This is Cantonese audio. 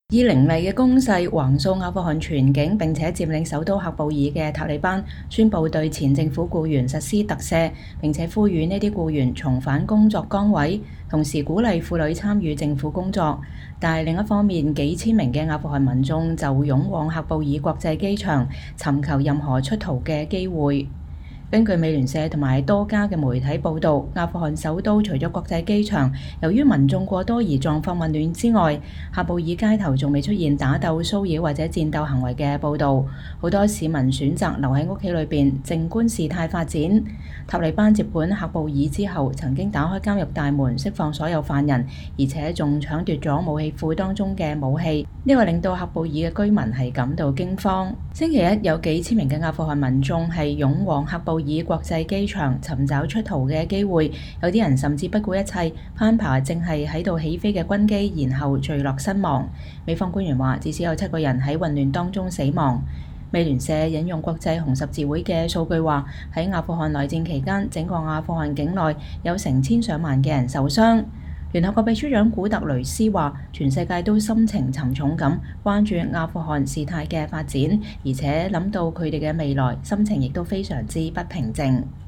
以凌厲嘅攻勢橫掃阿富汗全境並且佔領首都喀布爾嘅塔利班宣布對前政府僱員實施特赦，並且呼籲呢啲僱員重返工作崗位，同時鼓勵婦女參與政府工作。但係另一方面，幾千名嘅阿富汗民眾就湧往喀布爾國際機場尋求任何出逃嘅機會。根據美聯社同埋多家嘅媒體報導，阿富汗首都除咗國際機場由於民眾過多而狀況混亂之外，喀布爾街頭仲未出現打鬥、騷擾或者戰鬥行為嘅報導。好多市民選擇留喺屋企裏邊，靜觀事態發展。塔利班接管喀布爾之後，曾經打開監獄大門，釋放所有犯人，而且仲搶奪咗武器庫當中嘅武器。呢個令到喀布爾嘅居民係感到驚慌。星期一有幾千名嘅阿富汗民眾係湧往喀布爾國際機場尋找出逃嘅機會，有啲人甚至不顧一切攀爬正係喺度起飛嘅軍機，然後墜落身亡。美方官員話，至少有7個人喺混亂當中死亡。美聯社引用國際紅十字會嘅數據話，喺阿富汗內戰期間，整個阿富汗境內有成千上萬嘅人受傷。聯合國秘書長古特雷斯話，全世界都心情沉重咁關注阿富汗事態嘅發展，而且諗到佢哋嘅未來，心情亦都非常之不平靜。